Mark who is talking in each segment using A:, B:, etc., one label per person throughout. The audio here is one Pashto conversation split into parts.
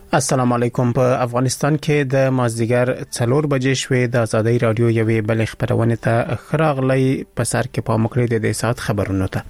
A: السلام علیکم. په افغانستان کې د مازدیګر 4 بجې شوې د ازادي رادیو یوې بل خبرونه ته خراغلی په سر کې پام کړی د ساعت خبرونو ته.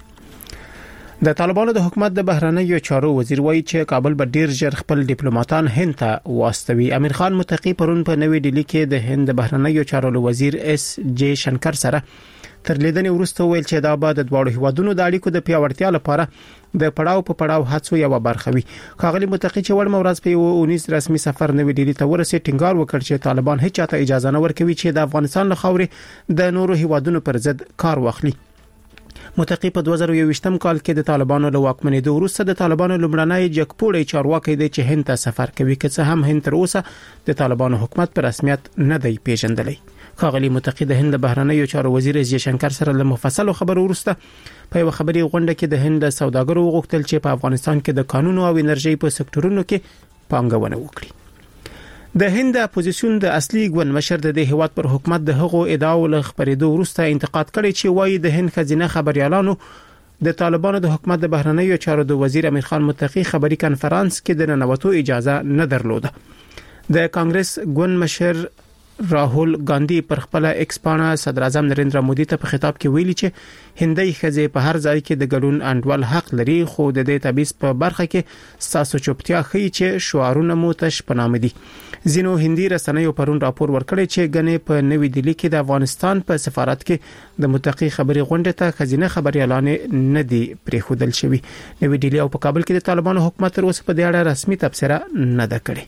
A: د طالبانو د حکومت د بهرنیو چارو وزیر وایي چې کابل به ډیر ژر خپل ډیپلوماټان هند ته واستوي. امیر خان متقی پرون په نوې ډیلی کې د هند بهرنیو چارو وزیر اس جی شنکر سره تر لیدنې وروسته ویل چې دا به د دوه هیوادونو د اړیکو د پیاوړتیا لپاره د پړاو په پړاو هڅو یو برخه وي. ښاغلي متقی چې وړ مورز په 19 رسمي سفر نوې ډیلی ته ورسې ټینګار وکړ چې طالبان هیڅ چاته اجازه نه ورکوي چې د افغانستان له خاورې د نورو هیوادونو پر ضد کار واخلي. متقی په 2021م کال کې د طالبانو له واکمنۍ وروسته د طالبانو لومړنۍ جګپوړی چارواکي دی چې هند ته سفر کوي، که څه هم هند تر اوسه د طالبانو حکومت په رسمیت نه دی پیژندلی. ښاغلي متقی د هند بهرنیو چارو وزیر اس جی شنکر سره له مفصل خبرو وروسته په یو خبري غونډه کې د هند سوداګرو غوښتل چې په افغانستان کې د قانون او انرژي په سکتورونو کې پانګونه وکړي. د هند اپوزیسیون د اصلي ګوند مشر د هیواد پر حکومت د هغو ادعاو له خبرېدو وروسته انتقاد کړی چې وایي د هند خزینه خبريالانو د طالبانو د حکومت د بهرنیو چارو د وزیر امیر خان متقی خبري کانفرنس کې د ننوتو اجازه نه درلوده. د کانګرس ګوند مشر راهول ګاندی پر خپل ایکس پاڼه صدر اعظم نریندرا مودي ته په خطاب کې ویلي چې هندۍ خزې په هر ځای کې د ګډون انډول حق لري، خو د دې تبعیض په برخه کې ساسو چوپتیا ښیي چې شعارونه مو تش پنامه دي. ځینو هندي رسنیو پرون راپور ورکړی چې غنې په نوې دلی کې د افغانستان په سفارت کې د متقی خبري غونډه ته خزینه خبريالان نه دي پریښودل شوی. نوې دلی او په کابل کې د طالبانو حکومت تر اوسه په دې اړه رسمي تبصره نه ده کړې.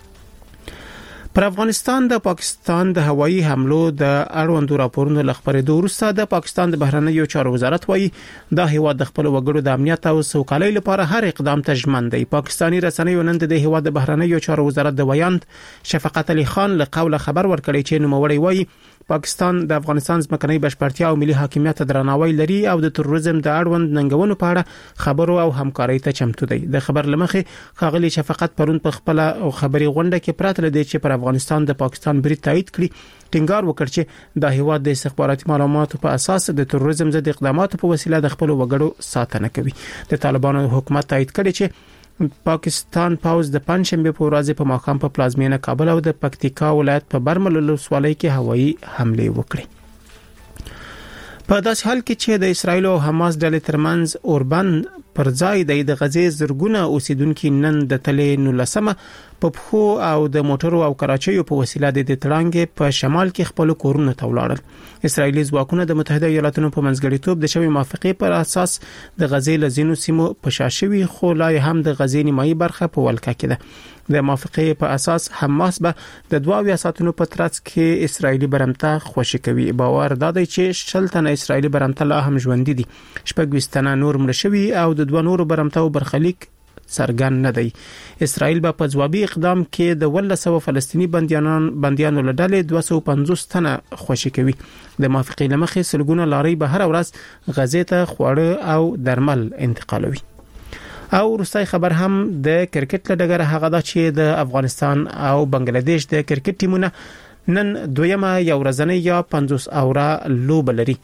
A: پر افغانستان د پاکستان د هوایي حملو د اړوندو راپورونو لخبرېدو وروسته د پاکستان د بهرنیو چارو وزارت وایي دا هیواد د خپل وګړو د امنیت او سوکالۍ لپاره هر اقدام ته ژمن دی. پاکستانی رسنیو نن د هیواد د بهرنیو چارو وزارت د ویاند شفقت علي خان له قوله خبر ورکړی چې نوموړی وایي پاکستان د افغانستان ځمکنۍ بشپړتیا او ملي حاکمیت درناوی لري او د تروریزم د اړوند ننګونو په اړه خبرو او همکارۍ ته چمتو دی. د خبر لمخې ښاغلي شفقت پرون په خپل خبري غونډه کې پراته لدی چې پر افغانستان د پاکستان برید تایید کړي. ټینګار وکړ چې د هیواد د استخباراتي معلوماتو په اساس د تروریزم ضد اقداماتو په وسیله د خپل وګړو ساتنه کوي. د طالبانو حکومت تایید کړي چې پاکستان پاوز د پنځشنبه په ورځ په ماښام په پلازمینه کابل او د پکتیکا ولایت په برمل ولسوالۍ کې هوایي حمله وکړه. په داسې حال کې چې د اسرایل او حماس ډلې ترمنځ اوربن پر ځای د غزې زرګونه اوسیدونکو نن د تلې 19 په پخو او د موټرو او کراچیو په وسیله د تړانګې په شمال کې خپل کورونه ته ولاړل. اسرایلی ځواکونه د متحده ایالاتونو په منځګړیتوب د شوی موافقې پر اساس د غزې لزینو سیمو په شاشوي خو لا هم د غزې نیمایي برخه په ولکه کې ده. د موافقې په اساس حماس به د 22 ساعتونو په ترڅ کې اسرایلی برمته خوشی کوي. باور دا دی چې 40 تنه اسرایلی برمته لا هم ژوند دي. 26 تنه نور مړ شوي او د 2 نورو برمته برخلیک سرګن نه دی. اسرائیل به په ځوابي اقدام کې د 100 فلسطینی بنديانو له ډلې 250 تنه خوشی کوي. د موافقې لمخې سلګونه لاري به هر ورځ غزې ته خواړه او درمل انتقالوي. او روسي خبر هم د کرکټ له ډګره هغه دا چې د افغانستان او بنگلاديش د کرکټ ټیمونه نن دویمه یو ورځنۍ یا 50 اوره لوبه لري.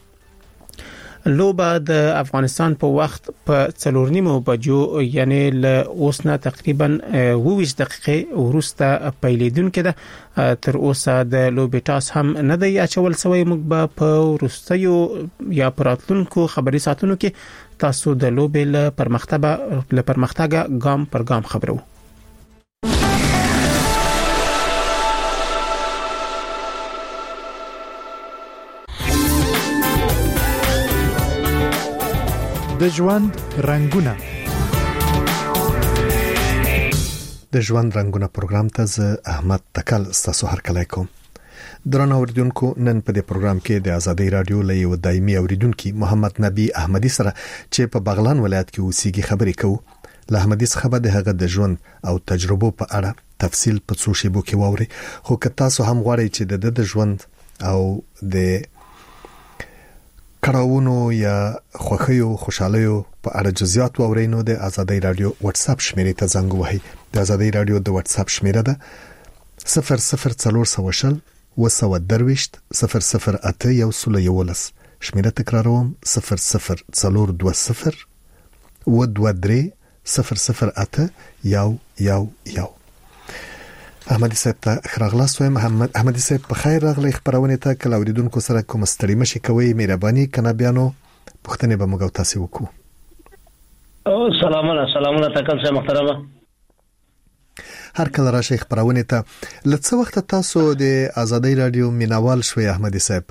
A: لوبه د افغانستان په وخت په 4:30 بجو یعنی له اوسنه تقریبا 20 دقیقې وروسته پیلیدونکې ده. تر اوسه د لوبې ټاس هم نه دی اچول شوی. موږ په وروستیو یا پراتلونکو خبري ساتونو کې تاسو د لوبې له پرمختګ ګام پر ګام خبرو.
B: د ژوند رنگونه پروګرام ته ز احمد تکل ستاسو هرکلی کوم. درنو اوریدونکو، نن په دې پروګرام کې د ازادي رادیو له یو دایمي اوریدونکو محمد نبی احمدی سره چې په بغلان ولایت کې اوسېږي خبرې کوو. له احمدی څخه به د هغه د ژوند او تجربو په اړه تفصیل په څو شیبو کې واوري. خو که تاسو هم غواړئ چې د ژوند او د کړهونو یا خوخیو خوشاليو په اړه جزئیات واورئ نو د ازادي رادیو واتس اپ شمیرې ته زنګ وهئ. د ازادي رادیو د واتس اپ شمیره ده 0040 وسودرويشت 008 شمیره تکراروم 0020 ودوادري 008 یو. احمدي صاحب ته خراغلاس وایم. احمدي صاحب په خیر راغلی خبرونه ته کله اوریدونکو سره کوم ستړي مشي کوي مهرباني کنه بیانو پښتنه به موږ تاسو وکړو.
C: سلامونه تکل صاحب محترمه.
B: هر کله راشي خبرونه ته لڅ وخت تاسو د آزادۍ رادیو مینوال شوي احمدي صاحب.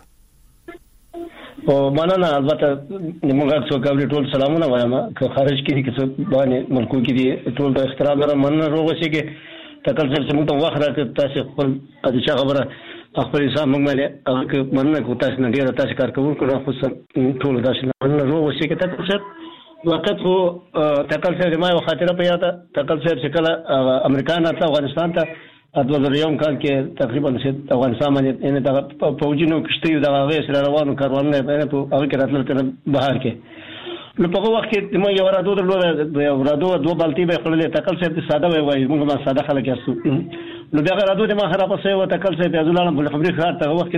C: او مننه البته موږ څو کوي ټول سلامونه وایم که خارج کې کې څه باندې ملکو کې ټول د احترام سره مننه روغ شي کې تکل صاحب چې موږ ته وخت راکړ تاسو خپل اځه خبره خپل حساب موږ باندې هغه مننه کو تاسو نه ډیر تاسو کار کوو کړو خو ټول تاسو مننه روغ شي کې تکل صاحب وخت خو تکل صاحب ما خاطره په یاد تکل صاحب چې کله امریکا نه افغانستان ته 2001 کال کې تقریبا چې افغانستان باندې ان د فوجینو کشتي د هغه سره روانو کاروانونه په هغه کې راتلل کنه بهر کې نو په وخت کې موږ یو رادو درلود دوه بالتي به خپلې تکل صاحب ساده وای موږ ما ساده خلک یاسو نو بیا رادو د ما خراب شوی و تکل صاحب ازلانه په خبري خاطر ته وخت کې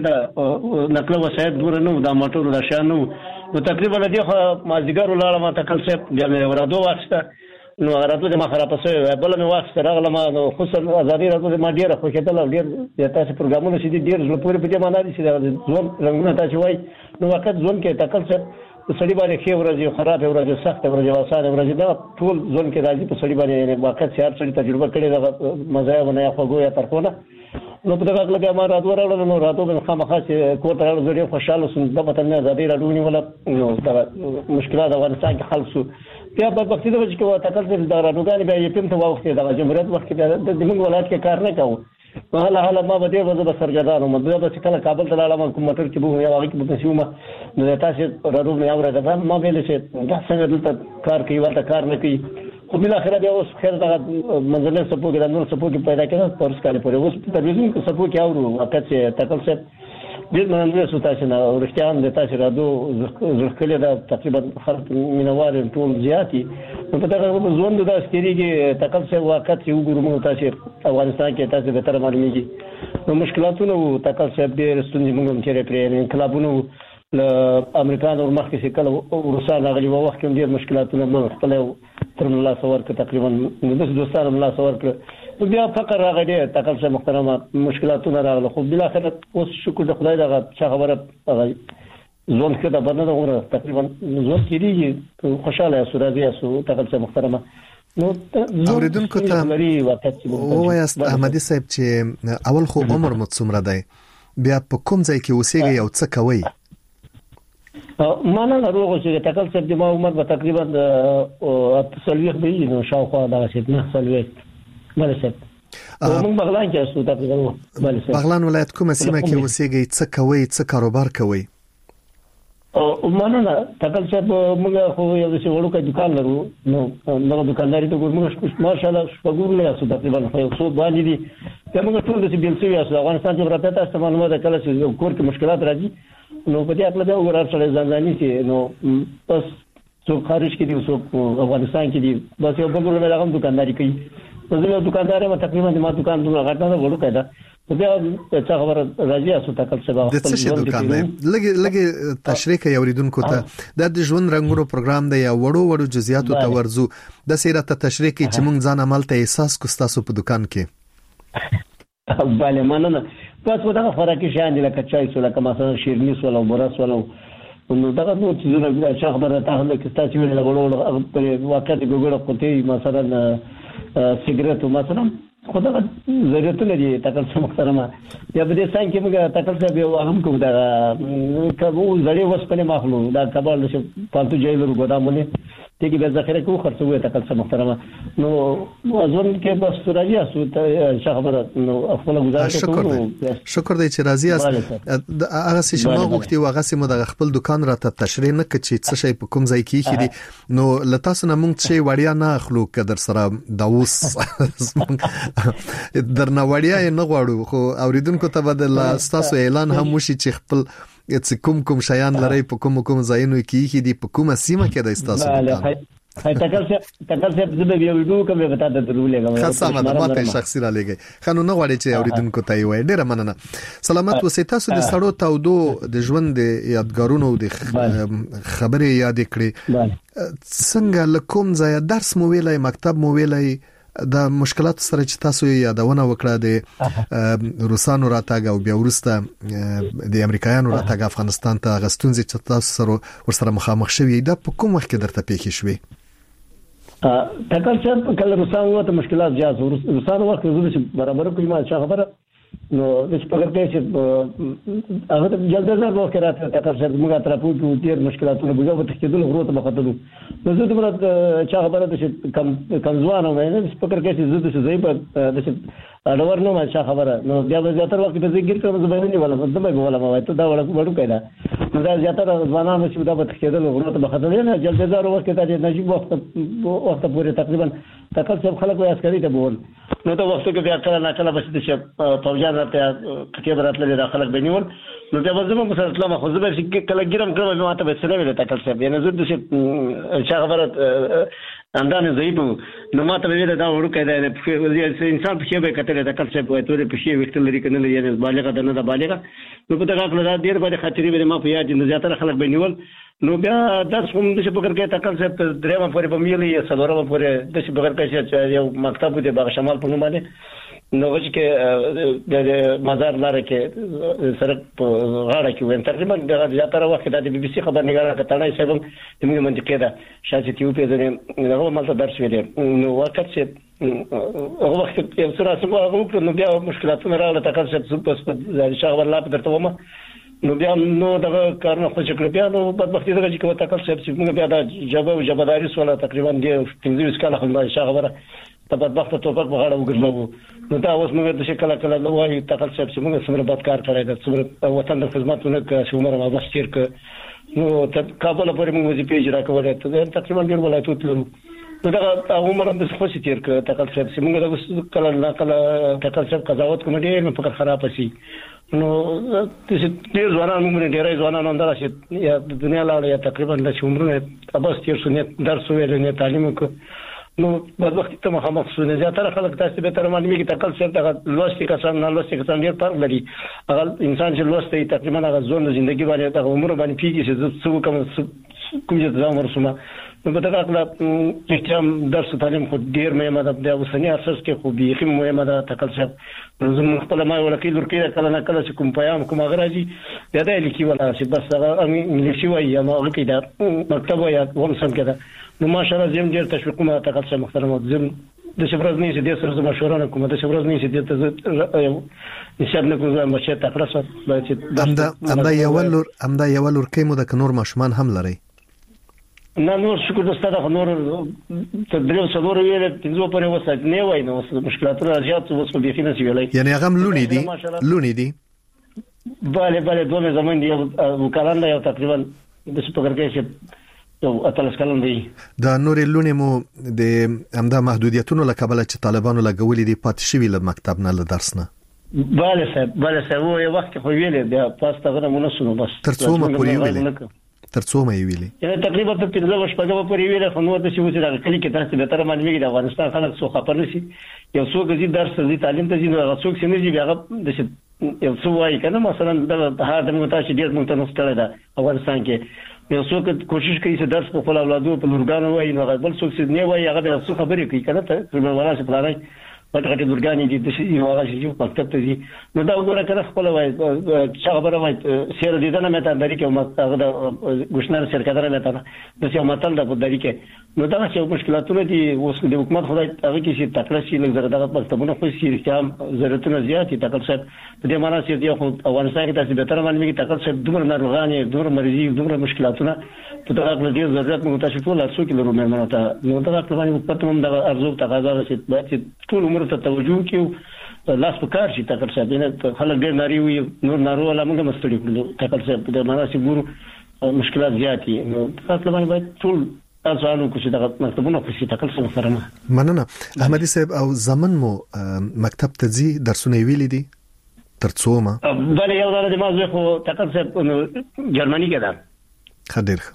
C: د نقل وسایل دور نه د موټر د شانو نو تقریبا د دې ما ځګر ولاړه ما تکل صاحب بیا رادو واسطه نو راتلو د ما خراب شوی بل مې وخت راغله ما خصوصا ازادي راتلو ما ډیره خوشاله ډیر تاسو پروګرامونه چې ډیر زړه پورې په دې معنی دي چې ځون رنگونه تاسو وای نو وخت ځون کې تکل صاحب سړي باندې خې ورځي خراب ورځي سخت ورځي وسانه ورځي دا ټول ځون کې راځي په سړي باندې واقعیت سیار سړي تجربه کړي دا مزه ونه خو یا ترخونه نو په دغه لګه ما راتو راغله نو راتو به خامخا چې کوټه راځي خوشاله سم د وطن نه ازادي راډونی ولا نو دا مشکلات افغانستان کې حل شو بیا په وخت د وجه کې تکل صاحب د راډوګان بیا یې په وخت د جمهوریت وخت کې د موږ ولایت کې کار نه کوو حالا ما به دې وځه سرګردانو مده به کله کابل ته لاړم کوم موټر کې به یو هغه کې به سیمه نو تاسو راډو نه اورګه ما ویل چې دا څنګه دلته کار کوي ورته کار نه کوي خو بل اخر بیا اوس خیر دا منځله سپوږ د نور سپوږ پیدا کړه پرس کال پورې اوس په تلویزیون کې سپوږ کې اورو وخت چې تکل صاحب ډیر مننه سو تاسو نه ورښتيان د تاسو راډو زړکلې دا تقریبا خلک مینوال ټول زیاتی نو په دغه ځوند د اسکریږي تکل صاحب وخت چې وګورم تاسو افغانستان کې تاسو به تر معلومیږي نو مشکلاتونه تکل صاحب ډیر ستونزې موږ تیرې پرې انقلابونو ل امریکا نور مخکې چې کله روسان غلي وخت کې ډیر مشکلاتونه موږ خپل تر الله سوار کې تقریبا د دوستانو الله سوار کړ بیا فقر راغلی تکل صاحب محترمه مشکلاتونه راغله خو بل اخر اوس شکر د خدای دغه خبره ځون کې دا باندې عمر تقریبا ځون کېږي خوشاله سو راځي سو تکل صاحب محترمه نو
B: اوریدونکو ته وایست احمدي صاحب چې اول خو عمر مو څومره دی بیا په کوم ځای کې اوسېږي او څه کوي
C: ما نه روغ چې تکل صاحب د ما عمر به تقریبا 30 دی نو شاوخوا دا چې نه سلوي بله صاحب موږ بغلان کې اوسو تقریبا بله صاحب
B: بغلان ولایت کومه سیمه کې اوسېږي څه کوي څه کاروبار کوي
C: او مننه تکل صاحب موږ خو یو څه وړو کې دکان لرو نو دغه دکانداري ته ګورم ماشاءالله شپږور له اوسو تقریبا خو څو باندې دي چې موږ ټول د بیل سوي اوسو افغانستان کې راته تاسو معلومات کله چې کور کې مشکلات راځي نو په دې اړه دا وګورئ چې ځانځاني چې نو بس څو خارج کې دي څو افغانستان کې دي بس یو بل له هغه دکانداري کوي زه دکاندار ما تقریبا ما دکان ته غټه وړو کړه بیا څه خبر راځي اسو تکل څه
B: د څه شي دکان دی لګي تشریح کوي اوریدونکو ته د ژوند رنگونو پروګرام دی یا وړو جزئیاتو ته ورزو د سیرت تشریح کوي چې موږ ځان عمل ته احساس کو تاسو په دکان کې
C: bale مننه تاسو دا فرق شان دي لکه چای سره کما مثلا شیرنی ولا برس ولا نو دا نو چې زونه چې خبره ته کې تاسو ویل غوړو په واقع دي ګوګل کوتي مثلا سیګریټ مثلا خدا ضرورتونه دي تکل څه محترمه یا به دې څنګه موږ تکل څه به هم کوم دا کبو زړې وسپنه ماخلو دا کبال څه پالتو جایلو ګدامونه ته کې به ذخیره کو خرڅوي تکل څه محترمه نو ځون کې بس راځي اسو ته خبره نو خپل گزارش کوو
B: شکر دی چې راځي هغه څه ما غوښتي او هغه څه مو د خپل دکان را ته تشریح نه کړي څه شي په کوم ځای کې دي نو لتاسو نه مونږ چې وړیا نه اخلو کدر سره داوس درنه وړیا نه غواړو خو اوریدونکو ته بدل تاسو اعلان هم وشي چې خپل کوم شیان لري په کوم ځایونو کې دي په کومه سیمه کې د تاسو
C: تکل څه د ویډیو کوم به تاسو ته ولېږم
B: خاصه ماته شخصي را لګي خنو نه غواړي چې اوریدونکو ته وي ډیره مننه سلامت وسې تاسو د سړو تاودو د ژوند د یادګارونو د خبرې یاد کړې څنګه لکوم ځای درس مو ویلای مکتب مو ویلای د مشکلات سره چې تاسو یادونه وکړه د روسانو راتګ او بیا ورسته د امریکایانو راتګ افغانستان ته غستونځي چې تاسو ورسره مخامخ شوي دا په کوم وخت کې درته پیښ شوي
C: تکل چې کله روسانو ته مشکلات زیات روسانو وخت زده برابر کوي ما څه خبره نو د سپګر کې چې هغه جلد زر وخت راته تکل چې موږ تر پوهو ډیر مشکلاتونه بګو ته کېدل غوړو ته بخاتلو نو زه دمره چې خبره ده چې کم ځوانه وای نه سپګر کې چې زده چې زې په د اډور نو ما څه خبره نو بیا به زیاتره وخت به زګیر کوم زه به نه ولا دمه به ولا ما ته دا وړو کېده نو دا زیاتره ځوانانو چې دا به کېدل غوړو ته بخاتلو نه جلد زر وخت ته نجيب وخت پورې تقریبا تکل چې خلک وای عسکري ته بول نو ته وخت کې بیا کله نه کله به چې فوجان راته کتاب راتلل د خلک بنیول نو بیا زما په سره ما خو زه به کله ګرم کړم ما ته به سره ویل تکل چې یعنی زه د څه خبره اندانه زیبو نو ما ته ویل دا ورو کېده انسان په شی به کتل تکل چې په توره په شی وکټل لري کنه یعنی بالغه د نه د بالغه نو په دغه خپل ډیر باندې خطرې به ما په یاد نه زیاتره خلک بنیول نو بیا درس هم د شپږ کې تکل چې درېمه پورې په میلي سلورمه پورې د شپږ کې یو مکتب دی باغ شمال په نوم باندې نو چې د مزار لاره کې سره غاړه کې وین تقریبا د زیاتره وخت د بي بي سي خبرنګار کتاړای صاحب د موږ منځ کې دا شاته تیو په ځنه هغه مالته درس ویل نو وخت چې هغه وخت یو څه راځي هغه نو بیا مشکلاتونه راغله تکل چې په شغل الله په درته ومه نو بیا نو دغه کارونه خو چې کړ بیا نو بدبختی دغه چې کوم تکل چې موږ بیا د جبهداري سره تقریبا د 15 کال خلک شغله ته بدبخت توپک په غاړه وګرځاو نو دا اوس موږ د شکل کله لوي تکل چې موږ سمره بد کار کړی د سمره وطن د خدماتونه کې شومره ما بس تیر ک نو ته کابل پورې موږ وظیفه اجرا کولای ته تقریبا ډیر ولایتو تلو نو دا عمر هم د خوشي تیر ک تکل چې موږ د کله نه کله تکل چې قضاوت کوم ډیر په فکر خراب شي نو د ډیر ځوانان موږ ډیرای ځوانان اندر شي یا د دنیا لاړ یا تقریبا د عمرونه ابس تیر شو نه درس ویل نه تعلیم کو نو بعد وخت ته مخامخ شو نه زیاتره خلک تاسو به تر معلومي کې تکل څه د لوستي کسان نه لوستي کسان ډیر فرق لري هغه انسان چې لوستي تقریبا هغه ځون د ژوندۍ باندې د عمر باندې پیږي چې څه کوم چې ځان ورسمه نو په دغه خپل چې درس تعلیم خو ډیر مهمه ده د اوسنی اساس کې خو بيخي مهمه ده تکل څه زموږ خپل ما ولکې لور کې کله نه کله چې کوم پیغام کوم غراجي دا د لیکي ولا چې بس هغه انګلیسي وایي ما ولکې دا مکتب یا ورسم کړه نو ماشاءالله زم ډیر تشویق ما تکل څه محترم زم د شبرز نه چې د سره مشوره کوم د شبرز نه چې د نشاب نه کوم مشه تکرسه
B: امدا یو لور کې مو د نور مشمان هم لري
C: نه نور شکر دسته نور تدریو څلور ویل تنځو پرې وسات نه وای نو مشکلاتونه زیات وسو بي خینه ویلای
B: یعنی هغه لونی دي
C: bale دوه زمان دی وکالان یو تقریبا د سپګر کې چې یو اتلس کلن دی
B: دا نور لونی مو د امدا محدودیتونو لکبل چې طالبانو لګولې دي پات شوی له مکتب نه له درس نه
C: bale صاحب و یو وخت خو ویلې بیا پاسته غره مونږ بس
B: ترڅو ما پوری ویلې ترڅو ما ویلې
C: یعنی تقریبا په 15 شپږه پورې ویل خو نو د شي وځي د کلی کې تاسو به تر باندې ویل د افغانستان خلک څو خبر نشي یو څو غزي درس دي تعلیم ته ځي نو څوک سینې بیا د یو څو وايي کنه مثلا د هغه متاسي ډیر مونږ ته نوستل ده افغانستان کې یو څوک کوشش کوي چې درس په خپل اولادو په لورګانو وایي نو بل څوک چې نه وایي هغه د څو خبرې کوي کنه ته په وراسه پلانای پټه لورګانی دي د شي هغه شي په مکتب ته دي نو دا وګوره کنه خپل وایي چې خبره وایي سیر دي نه مته درې کې هغه د ګشنار شرکتره مته د څه متل د درې کې نو دا چې مشکلاتونه دي اوس د حکومت خدای هغه کې چې تکړه شي لږ زړه دغه مکتبونه خو شي چې ضرورتونه زیات دي تکل صاحب په دې معنی چې یو افغانستان کې تاسو به تر باندې کې تکل صاحب دومره ناروغانې دومره مریضي دومره مشکلاتونه په دغه خپل ډیر ضرورت موږ تاسو ټول ارڅو کې لرو مېرمنو ته نو دا خپل باندې په تمام د ارزو تقاضا چې ټول عمر ته توجه کیو لاس په کار شي تکل صاحب نه خلک ډیر ناری وي نور نارو ولا موږ مستړي کړو تکل صاحب په دې معنی چې ګورو مشکلات زیات دي نو خپل باندې ټول تاسو انو کوشش دغه مکتبونه په شي تکل سره سره
B: مننه احمدي صاحب او زمن مو مکتب ته ځي درسونه ویلي دي ترڅو ما
C: بل یو ځل د مازه خو تکل صاحب جرمني کې ده
B: خدیر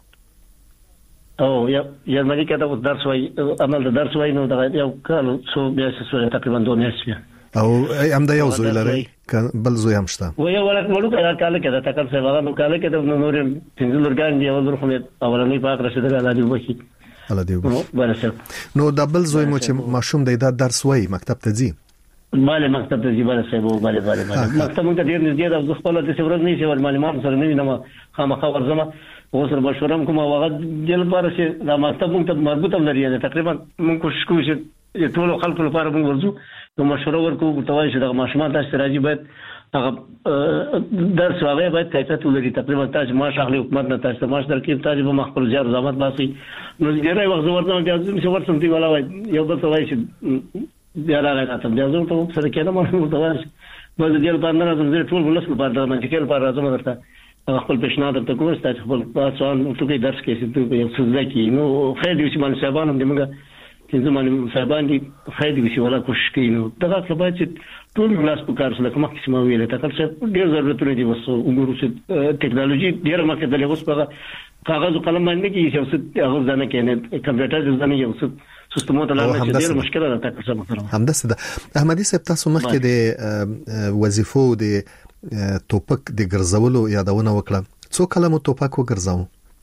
C: او جرمني کې دا درس وای عمل د درس وای نو دا یو کال څو بیا څه تقریبا 2 میاشتې
B: او امدا یو زوی لري بل زوی هم شته
C: و یو ولکه کال کې دا تکل صاحب هغه کال کې د نور پنځه لورګان دی ول خو اولنی پاک رسیدل علی وبخي
B: الله دې
C: وبخښي.
B: نو د بل زوی مو چې ماشوم د درس وای مکتب ته ځي؟
C: ماله مکتب ته ځي ماله مکتب ته ډیر نږدې د خپل د څورز نه شي ول معلومات سره نه وینم خامخا ورزمه اوسر مشورم کوم هغه د لپاره چې د مکتب ته مربوطه لري تقریبا موږ کوشش کوو چې ټول خلکو لپاره موږ ورزو نو مشوره ورکو توای چې د ماشومان تاسو راځي باید هغه درس واغې باید کیفیت ولري. تقریبا تاسو ما شغله حکومت نه تاسو ماش درکې تاسو به مخبر زیار زحمت باسي نو ډیرای وخت ورته چې ورسم دی ولا یو بل توای چې بیا راغی بیا زه ته سره کېدم نو توای بل دې لپاره نه راځم ټول ولس لپاره د منځکل لپاره راځم درته خپل پیشنهاد ته کوم ستاسو خپل تاسو نو ټکی درس کې چې ته یو څه ځکه نو خیر دې چې من صاحبانو دې موږ چې زموږ صاحبان دي خیر دې چې ولا کوشش کوي نو دا څه باید چې ټول لاس په کار سره کومه قسمه ویله تاسو ډیر ضرورتونه دي وسو وګورو چې ټکنالوژي ډیر مخکې د اوس په کاغذ او قلم باندې کې یو څه هغه ځنه کې کمپیوټر ځنه یو څه سیستم ته لاله چې ډیر مشکله ده تاسو محترم
B: همداسه ده. احمدي صاحب تاسو مخکې د وظیفو د توپک د ګرځولو یادونه وکړه څو کله مو توپک وګرځاو؟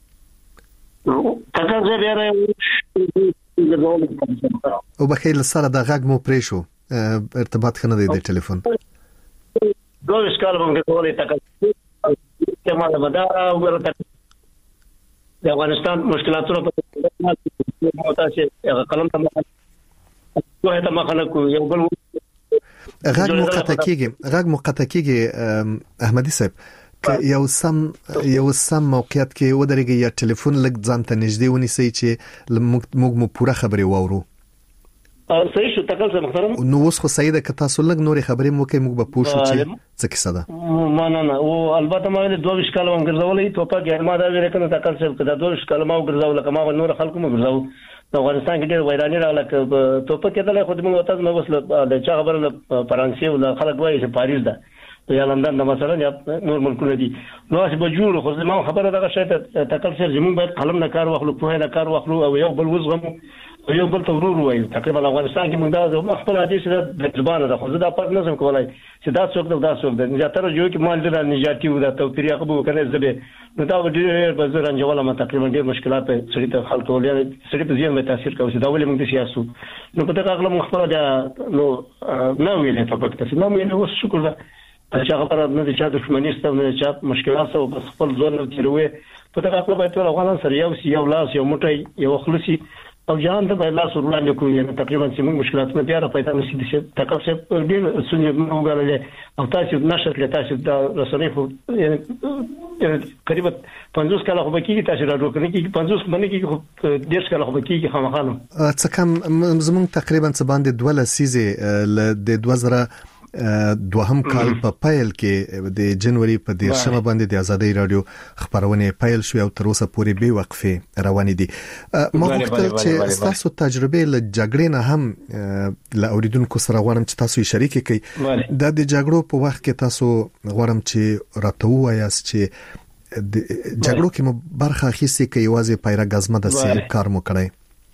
C: تاسو زه بیا
B: او بخیر سره د غږ مو پرې شو ارتباط خنه دی د ټلیفون
C: دوه ښکار باندې کولای تاسو ته ما ودا وګورئ د افغانستان مشکلاتونو په تاسو قلم ته کوه ته مخه کو یو بل
B: غږ مقطع کیږي احمدي صاحب که یو سم موقعیت کې ودرېږي یا ټلیفون لګ ځان ته نږدې ونیسي چې موږ مو پوره خبرې واورو.
C: صحیح شو تاسو محترم
B: نو اوس خو سیده که تاسو لګ نورې خبرې مو کوي موږ به پوه شو چې څه کیسه ده.
C: نه او البته ما له 22 کال وم ګرځولې توپک یې ما دا ویل کنه تاسو کله 22 کال ما ګرځول کما نور خلکو مو ګرځاو د افغانستان کې ډېر ویرانی راغله توپک کېدل خو موږ وته نو وسله د چا خبره فرانسې او خلک وایي چې پاریس ده یا لندن د مثلا یا نور ملکونه دي نو چې به جوړ خو زموږ خبره دغه شی ته تکل سر زموږ باید قلم نه کار واخلو په نه کار واخلو او یو بل وزغمو یو بل تورور وایي تقریبا افغانستان کې موږ دا خپل حدیث د زبانه ده خو زه دا پټ نه سم کولای چې دا څوک دا څوک د نجاتره جو کې مال د نجاتی او د توفیق قبول کړي زبه نو دا ډېر بزر انجوله ما تقریبا ډېر مشکلات په سړي ته خلک ولې سړي په ځین به تاثیر کوي دا ولې موږ سیاسو نو په دغه اغلب خپل دا نو نو ویلې په پکته نو مې نو شکر ده چې خبره نه چې دښمنی ستو نه چې مشکلات او خپل ځون تیروي په دغه اغلب ټول افغانان سره یو لاس یو موټی یو خلصي او جهان ته لاس ورولانه کوي نو تقریبا چې موږ مشکلات نه بیا را پیدا نشي چې تاسو ډېر سونی موږ غواړل او تاسو نشته کله تاسو دا رسنۍ خو یعنی قریب 50 کاله خو بکیږي تاسو راډیو کوي چې 50 باندې کې خو 10 کاله خو بکیږي خامخانو
B: څه کم زموږ تقریبا څه باندې 2 لسیزه د 2000 دوهم کال په پایل کې د جنوري په 10 باندې د ازادي رادیو خبرونه پایل شو او تر اوسه پورې به وقفه روانې دي. ما غوښتل چې تاسو تجربه له جګړې نه هم له اوریدونکو سره غواړم چې تاسو شریک کړئ د جګړو په وخت کې تاسو غواړم چې راته وایاست چې د جګړو کې مو برخه اخیستې کې یوازې پیرا غزمه د سیل کار مو کړی.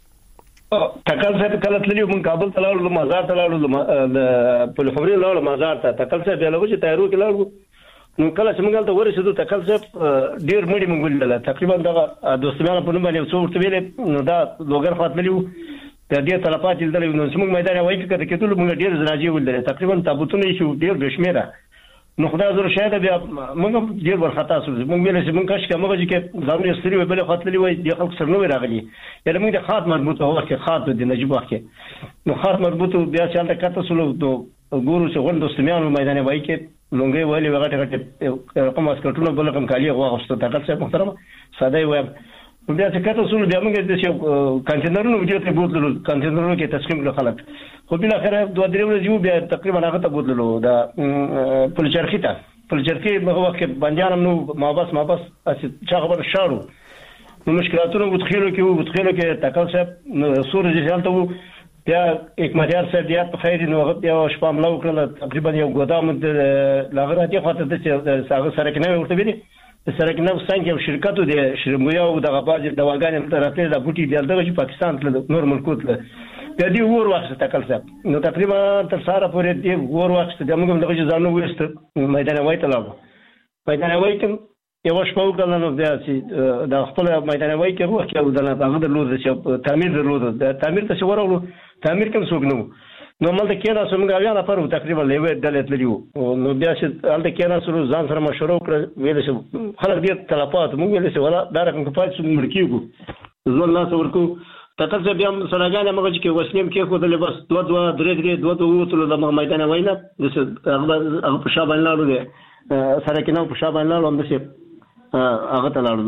C: تکل صاحب کله تللی من کابل ته لاړو مزار ته لاړو په خبري لاړو مزار ته تکل صاحب له وجه تیارو کې لاړو نو کله چې موږ ته ورسېدو تکل صاحب ډیر مړي موږ ولله تقریبا دا دوستانه په نوم باندې څو ورته ویل نو دا لوګر خاطرلیو د دې طلبات دلته نو موږ میدان وایي کې کېدل موږ ډیر زراجي ولله تقریبا تابوتونه شو ډیر بشمیره نو خدای زره شاید بیا موږ ډیر ورخطا شو موږ ویل چې موږ کاش کومه چې ځانونه ستړي وي بل خاطرلی وای د خلک سره نو راغلي یعنی موږ د خاط مربوط هو کې خاط د نجيب وخت نو خاط مربوط بیا چې حالت کته سلو دو ګورو چې غوند دوستمیانو میدان وای کې لونګي ویلې وغټه رقم اسکټونو بل کوم کالی غواغسته تاسو څخه محترم ساده وای بیا چې کته سلو بیا موږ د څه کانټینرونو ویډیو ته بوتلو کانټینرونو کې تسلیم کړل خلک خو بل اخر دوه درې ورځې بیا تقریبا هغه ته بوتلو دا پلچرخی په وخت کې بنجانم نو ما بس چې خبر شارو نو مشکلاتونه وتخیلو کې تکل صاحب سورج جلته بیا یک مدیر صاحب بیا په خیر نو بیا شپه ملو کړل تقریبا یو ګودام د لاغراتي خاطر د ساغه سره کې نه ورته ویلي د سره کې نو څنګه یو شرکتو د شرمګیا او د غباج دواګانې تر راتلې د بوټي د دغه پاکستان ته نور ملکوت له د دې ور وخت تکل صاحب نو تقریبا تر ساره پورې دې ور وخت د موږ دغه ځانو وست میدان وای ته لاړو میدان وای ته یو شپه وکړل نو بیا چې د خپل میدانوي کې روح کې او د هغه د لور چې تعمیر درلود د تعمیر ته ورغلو تعمیر کوم څوک نو مالته کېنا څنګه بیا نه پرو تقریبا لوي دلته تللیو نو بیا چې الته کېنا سره ځان سره مشوره وکړه ویل چې خلک دې تلپات موږ ویل چې ولا دا رقم کفایت څومره مړکیږو ځول لاس ورکو تکل چې بیا سړاګان موږ چې وسلیم کې خو د لباس دوه وته د میدان وینا د هغه په شابه لاړو دي سره کې نو په شابه لاړو هم څه هغه ته لاړو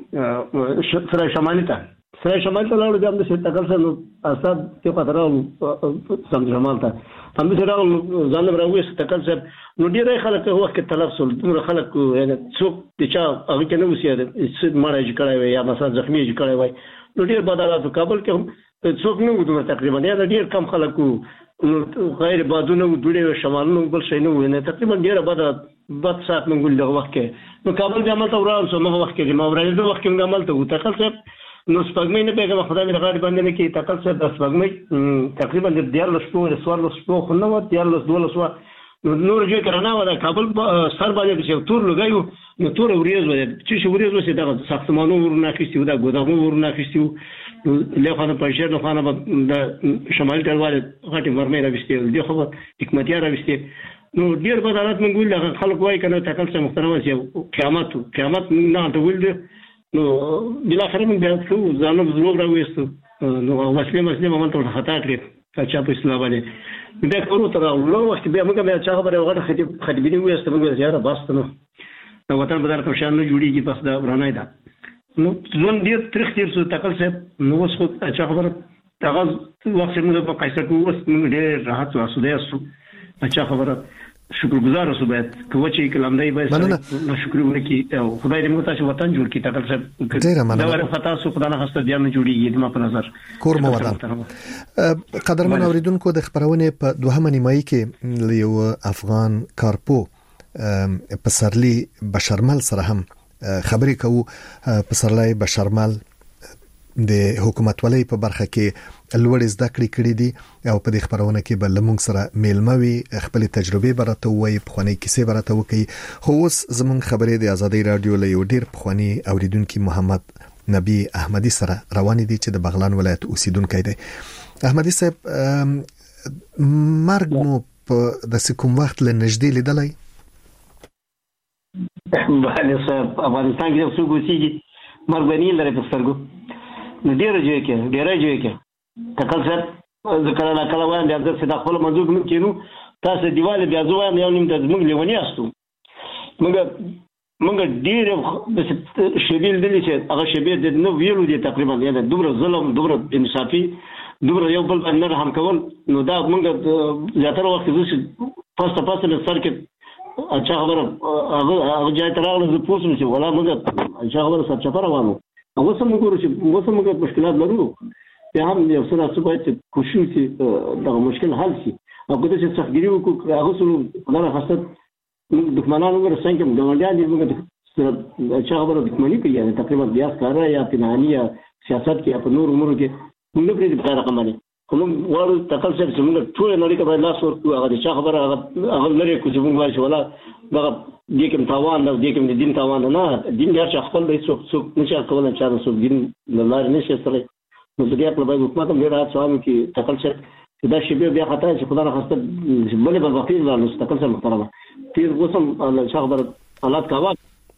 C: دا سره شمالي ته لاړو د هم څه تکل سره اساس کې پاتراو سم جمال ته هم څه راو ځان راوېس تکل سره نو ډیره خلک وخت کې تلفظ دومره خلک یعنی څوک چې هغه کې نو وسیاده مړای کړای وي یا مثلا زخمی کړای وي نو ډیر بدلات کابل کې څوک نو دومره تقریبا یا ډیر کم خلکو غیر بادونه دوړې شمالونو بل شي نو نه تقریبا ډیر بد سات منګول د وخت کې نو کابل د عمل ته وران سو نو وخت کې ما ورای د وخت کې عمل ته وتکل څه نو سپګمې نه پیغام خدای مې غاړي باندې کې تکل څه د سپګمې تقریبا د 14 شپو خو نو 12 نور جو کرنا ولا کابل سر باندې چې تور لګایو نو تور وریځ ولا چې وریځ وسه د ساختمانو ورونه کیستو د ګودامو ورونه کیستو له خانه پښه د خانه د شمال ټلواله غټي ورمه راوستي دی خو حکمتیار راوستي نو ډیر بدلات منګول خلک وای کنه تکل څه محترمه چې قیامت نه ته ولد نو بل اخر من بیا څو ځانو زوګ راوستو نو مسلمان عمل ته خطا کړی چې په اسلام باندې بیا کورو ته راغلو وخت بیا موږ بیا چا خبره وغه خدمت وېست موږ زیاره باستنو نو وطن بدر په شان نه جوړیږي بس دا ورانای دا نو ځون ډیر ترخ تیر سو تکل څه نو وس خو چا خبره هغه وخت موږ په قیصر کو وس موږ ډیر راحت او اسوده سو چا خبره شکرګزار اوسو باید کوم چې کلام دی باید شکر وکړي او خدای دې موږ تاسو وطن جوړ کړي تکل څه دا ور خطا سو خدای نه خسته دی نه جوړیږي د ما په نظر
B: کور مو وطن قدرمن اوریدونکو د خبرونه په دوهمه نیمایي کې یو افغان کارپو پسرلی بشرمل سره هم خبرې کوو پسرلی بشرمل د حکومت ولې په برخه کې لوړ زده کړې دي او په دې خبرونه کې بل موږ سره میلموي خپل تجربه برته وي په خوني کیسه برته وکي خو اوس زمونږ خبرې د آزادۍ رادیو له یو ډیر په خوني اوریدونکو محمد نبی احمدی سره روان دي چې د بغلان ولایت اوسیدونکو دی احمدی صاحب مرګ مو په د کوم وخت له نږدې لیدلای
C: بله صاحب افغانستان کې څو ګوسیږي مرګ بنی لري په سترګو نو ډیر جوړ کې تکل څه ذکر نه کله وایي د څه خپل موضوع کینو تاسو دیواله بیا ځوان یو نیم د موږ لیونی استو موږ ډیر شبیل دي چې هغه شبیل د نو ویلو دي تقریبا یعنی دومره ظلم دومره انصافي دومره یو بل باندې هم کول نو دا موږ زیاتره وخت د پاسته سر کې اچھا خبره هغه ځای ته راغله زه پوښتنه چې ولا موږ اچھا خبره سره چپره وانه هغه سم وګورو چې موږ مشکلات لرو په هم یو څه راځي باید کوشش وکړي دا مشکل حل شي او کله چې څخګيري وکړو هغه سره نه خاصه دښمنانو سره څنګه د وړاندې موږ سره اچھا خبره دښمني کوي یعنی تقریبا بیا کار یا پنهاني یا سیاست کې په نور امور کې موږ پرې په رقم باندې کوم وړو تکل چې موږ ټول نړۍ کې لاس ورکو هغه چې خبره هغه لري کوم موږ وایو ولا دا دې کوم تاوان نه دې کوم دین تاوان نه دین هر څه خپل د څوک نشه کولای چې څوک دین لاره نشه سره نو د دې په اړه حکومت هم ډیر هڅه کوي تکل چې دا شی بیا خطر چې خدای راخسته بلې په وخت لا نو تکل څه محترمه تیر وسم الله خبر حالات کاوه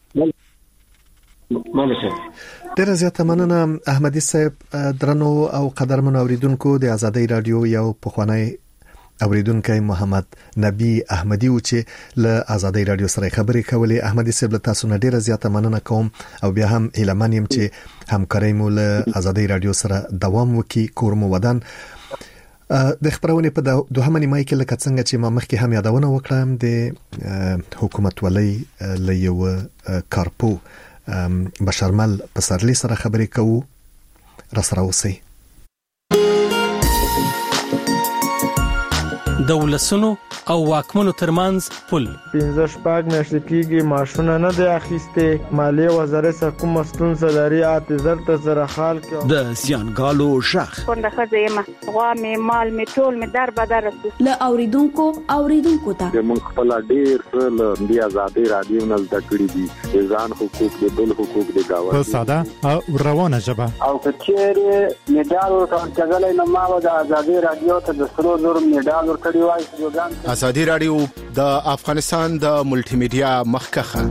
B: ډیره زیاته مننه احمدی صاحب درنو او قدرمن اوریدونکو د آزادۍ رادیو یو پخوانی اوریدونکو محمد نبی احمدی و چې له آزادۍ رادیو سره خبرې کولې احمدی صاحب له تاسو نه ډیره زیاته مننه کوم او بیا هم اعلان یم چې همکاري مو له آزادۍ رادیو سره دوام وکړي کورمو ودان د خبرونه په دوهمه نیمه کې لکه څنګه چې ما مخکې هم یادونه وکړم د حکومت ولې له یو کارپو بشرمل پسرلی سره خبرې کوو را سره اوسئ
D: د ولسونو او واکمنو ترمنځ پل
E: 15 میاشتې کېږي ماشونه نه دی اخیسته مالیه وزارت کوم ستونزه لري اعتذار ته سره حال کې
F: د زیانګالو شخ
G: څنګه خزیمه غوا می مال می ټول می در بدر
H: ل اوریدونکو ته
I: موږ خپل ډیر له بیا آزادي رادیو نه د کړی دي ځان حقوق د بل حقوق د گاوه
J: په ساده او روانه ژبه
K: او کچېره میډال ورته کېدلای نو ما د آزادي رادیو ته د سرو زر میډال ورکړی وای
L: آزادي رادیو د افغانستان د ملټي میډیا مخکخه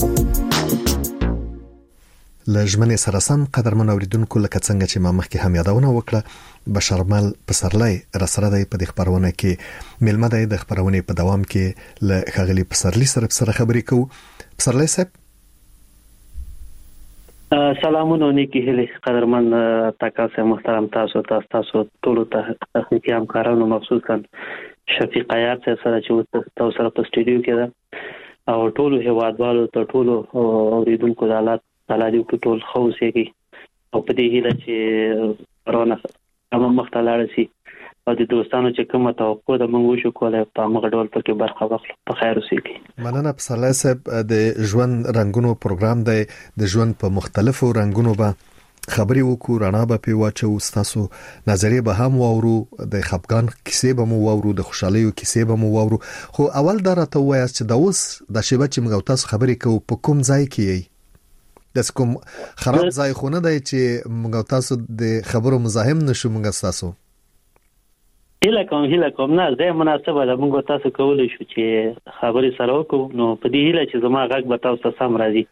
B: لجمنه سرسم قدرمن اوریدونکو لکه څنګه چې ما مخکې هم یادونه وکړه بشرمل پسرلی رسره د په خبرونه کې ملمه د خبرونه په دوام کې ل خغلی پسرلی سره خبرې کوو پسرلی صاحب
M: سلامونه نیکی هلي قدرمن تاسو محترم تاسو ټول ته تخنیکی همکارانو مخصوصا شفیق عیار سره چې تاسو سره په سټډیو کې ده او ټول هوادوالو ته ټول اوریدونکو د حالات تعالی ټول خوشيږي او په دې هیله چې کرونا هم مختلف شي او د دوستانو چې کومه توقع د منغو شو کولای په موږ ډول پکې برخه واخلو په خیر اوسئ
B: مننه پسرلی صاحب د ژوند رنگونو پروګرام دی د ژوند په مختلفو رنگونو به خبري وکړو رانا به په واچو تاسو نظریه به هم وورو د خپګان کیسې به مو وورو د خوشحالي کیسې به مو وورو خو اول درته وایي چې د اوس د شیبه چې موږ تاسو خبري کوو په کوم ځای کې د کوم خراب ځای خونه دی چې موږ تاسو د خبرو مزاحم نشو موږ تاسو
M: هله کوم نه زه مناسبه ده موږ تاسو کولای شو چې خبري سره وکړو نو په دې هله چې زما غږ به تاسو سم راځي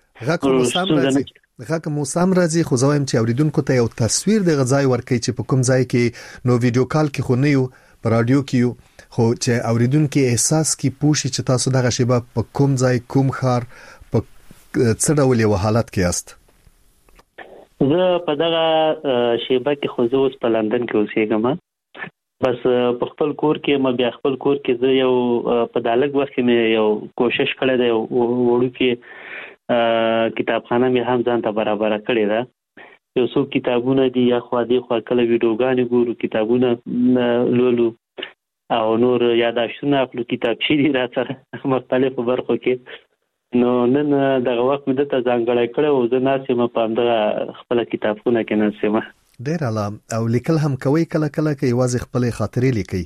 B: غږ مو سم راځي خو زه وایم چې اوریدونکو ته یو تصویر د غځای ورکړي چې په کوم ځای کې نو ویډیو کال کې خو نه یو په رادیو کې خو چې اوریدونکو احساس کې پوښي چې تاسو دغه شیبه په کوم ځای کوم خار په څه ډول یو حالت کې یاست
M: زه په دغه شیبه کې خو زه اوس په لندن کې اوسېږم بس په خپل کور کې ما بیا خپل کور کې زه یو په دالګ وخت کې یو کوشش کړی دی وړو کې کتابخانه مې هم ځان ته برابر کړی ده یو څو کتابونه دي یا خو دې خو کله ویډیوګانې ګورو کتابونه لولو او نور یاداشتونه خپل کتابچې دي را سره مختلفو برخو کې نو نن دغه وخت مې ته ځانګړی کړی او زه ناسم په همدغه خپل کتابونه کې ناسم
B: ډیر اعلی او لیکل هم کوي کله کله کې یوازې خپل خاطرې لیکي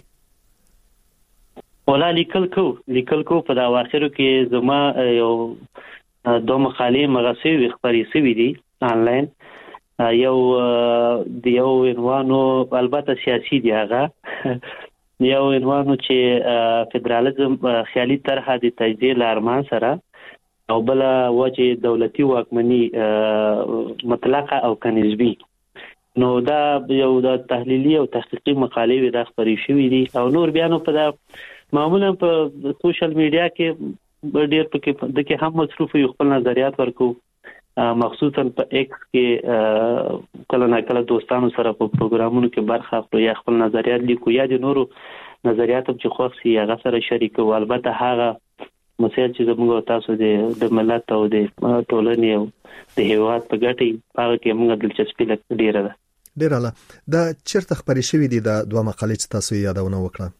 M: ولا لیکل کو په دا واخرو کې زما یو دوه مقالې مغسوي خبرې سوي دي آنلاین یو عنوانو البته سیاسي دی هغه یو عنوانو چې فدرالیزم خیالي طرح د تجزیه لارمان سره او بل وجه دولتي واکمني مطلقه او کنسبي نو دا یو د تحلیلي او تحقیقي مقالې د خبرې شوې دي او نور بیانو په دا معمولا په سوشل میډیا کې ډېر پکې د کې هم مصروف یو خپل نظریات ورکو مخصوصا په ایکس کې کله نه کله دوستانو سره په پروګرامونو کې برخه اخلو یا خپل نظریات لیکو یا د نورو نظریات چې خو سي هغه سره شریکو البته هغه مسایل چې زموږ تاسو د ملت او د ټولنې او د هیواد په ګټه هغه کې موږ دلچسپي ډیره ده
B: ډیر اعلی دا چیرته خبرې شوې دي د دوه مقالې چې تاسو یادونه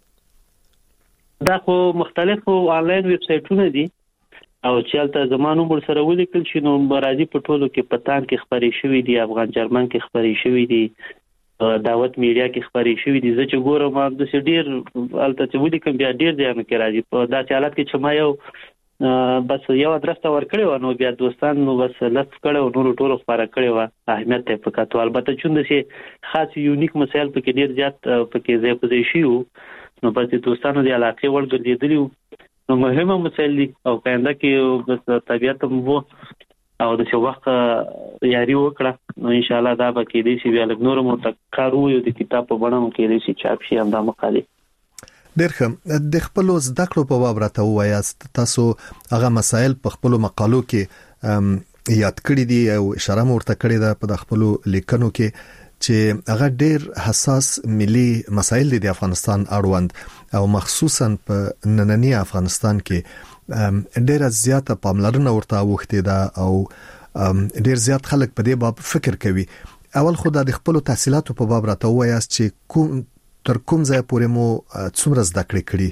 B: وکړه
M: دا خو مختلفو آنلاین ویب سټونه دي او چې البته زمانو مر سره ولیکل شي نو راځي په ټولو کې پتان کې خبرې شوې دي افغان جرمن کې خبرې شوې دي دعوت میډیا کې خبرې شوې دي زه چې ګورم د ډیر البته چې ولیکم بیا ډیر ځان کې راځي په داسې حالت کې چې ما یو بس یو ادرس ته ورکړی و نو بیا دوستان نو بس لږ کړو نور ټول خبره کړی و اهمیت ته پکاتو البته چې د خاص یونیک مسایل پکې ډیر زیات پکې ځای پځې شي نو بس دوستانو د علاقې وړ ګرځېدلی نو مهمه مسایل دي او کاینده کې بس طبيعت مو او د څو وخت یاري وکړه نو ان شاء الله دا به کې دي چې بیا لږ نور مو تکارو یو د کتاب په بڼه مو کې دي چې چاپ شي هم دا مقاله
B: ډېر ښه د خپل زده کړو په باب راته وایاست تاسو هغه مسایل په خپل مقالو کې یاد کړی دي او اشاره ورته کړی ده په خپل لیکنو کې چې هغه ډېر حساس ملي مسایل دي د افغانستان اړوند او مخصوصا په نننی افغانستان کې ډېر زیاته پاملرنه ورته وخته ده او ډېر زیات خلک په دې باب فکر کوي اول خو د خپل تحصیلاتو په باب راته وایاست چې تر کوم ځای پورې مو څومره زده کړې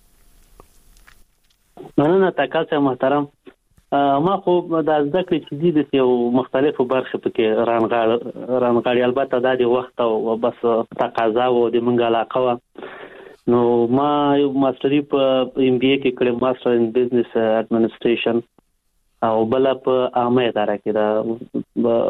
M: مننه تاسو محترم. ما خو د زده کړې چې دي د یو مختلفو برخو پکې رانغاړي البته د وخت او بس تقاضا او د منګ علاقه و نو ما یو ماستری په ام بي اي کې کړم، ماستر ان بزنس اډمنستریشن او بل په عامه اداره کې دا